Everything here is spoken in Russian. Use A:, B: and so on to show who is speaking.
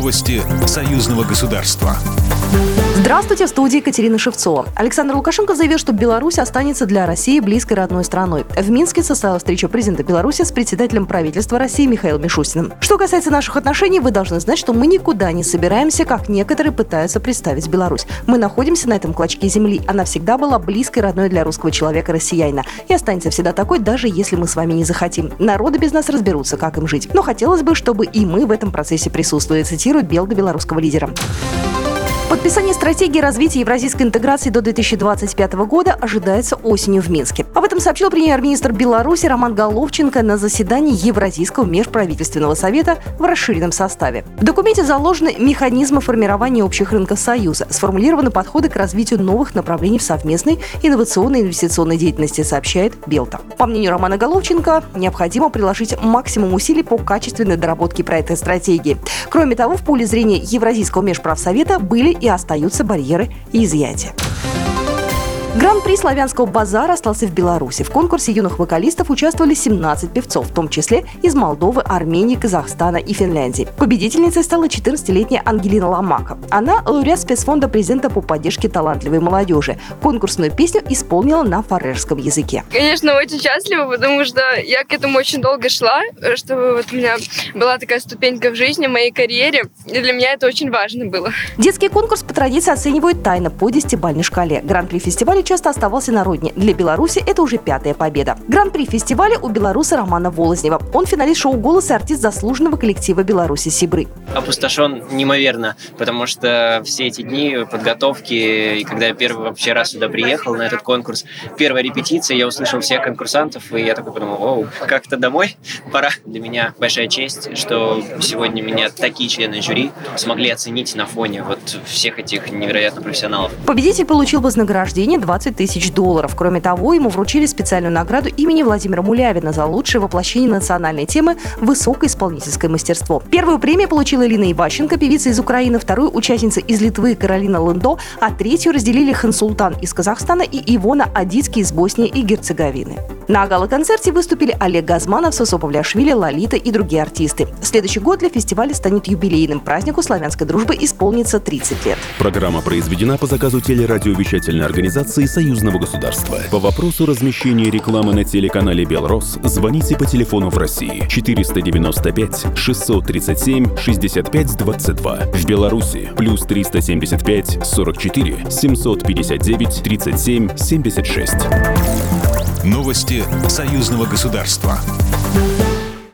A: Новости союзного государства.
B: Здравствуйте, в студии Екатерина Шевцова. Александр Лукашенко заявил, что Беларусь останется для России близкой родной страной. В Минске состоялась встреча президента Беларуси с председателем правительства России Михаилом Мишустиным. Что касается наших отношений, вы должны знать, что мы никуда не собираемся, как некоторые пытаются представить Беларусь. Мы находимся на этом клочке земли. Она всегда была близкой родной для русского человека, россиянина. И останется всегда такой, даже если мы с вами не захотим. Народы без нас разберутся, как им жить. Но хотелось бы, чтобы и мы в этом процессе присутствовали, цитирует Белда белорусского лидера. Подписание стратегии развития евразийской интеграции до 2025 года ожидается осенью в Минске. Об этом сообщил премьер-министр Беларуси Роман Головченко на заседании Евразийского межправительственного совета в расширенном составе. В документе заложены механизмы формирования общих рынков Союза, сформулированы подходы к развитию новых направлений в совместной инновационной и инвестиционной деятельности, сообщает Белта. По мнению Романа Головченко, необходимо приложить максимум усилий по качественной доработке проекта стратегии. Кроме того, в поле зрения Евразийского межправсовета были и остаются барьеры и изъятия. Гран-при славянского базара остался в Беларуси. В конкурсе юных вокалистов участвовали 17 певцов, в том числе из Молдовы, Армении, Казахстана и Финляндии. Победительницей стала 14-летняя Ангелина Ломака. Она лауреат спецфонда президента по поддержке талантливой молодежи. Конкурсную песню исполнила на фарерском языке.
C: Конечно, очень счастлива, потому что я к этому очень долго шла, чтобы вот у меня была такая ступенька в жизни, в моей карьере, и для меня это очень важно было.
B: Детский конкурс по традиции оценивают тайно по 10-бальной шкале. Гран-при фестиваля часто оставался на родине. Для Беларуси это уже 5-я победа. Гран-при фестиваля у белоруса Романа Волознева. Он финалист шоу «Голос» и артист заслуженного коллектива Беларуси «Сибры».
D: Опустошен неимоверно, потому что все эти дни подготовки, и когда я первый вообще раз сюда приехал на этот конкурс, первая репетиция, я услышал всех конкурсантов, и я такой подумал, оу, как-то домой пора. Для меня большая честь, что сегодня меня такие члены жюри смогли оценить на фоне вот всех этих невероятно профессионалов.
B: Победитель получил вознаграждение $20 тысяч. Кроме того, ему вручили специальную награду имени Владимира Мулявина за лучшее воплощение национальной темы «Высокое исполнительское мастерство». Первую премию получила Элина Иващенко, певица из Украины, вторую – участница из Литвы Каролина Лындо, а третью разделили Хан Султан из Казахстана и Ивона Адицки из Боснии и Герцеговины. На гала-концерте выступили Олег Газманов, Сосо Павлиашвили, Лолита и другие артисты. Следующий год для фестиваля станет юбилейным. Празднику славянской дружбы исполнится 30 лет.
A: Программа произведена по заказу телерадиовещательной организации Союзного государства. По вопросу размещения рекламы на телеканале «Белрос» звоните по телефону в России 495 637 65 22. В Беларуси плюс 375 44 759 37 76. Новости союзного государства.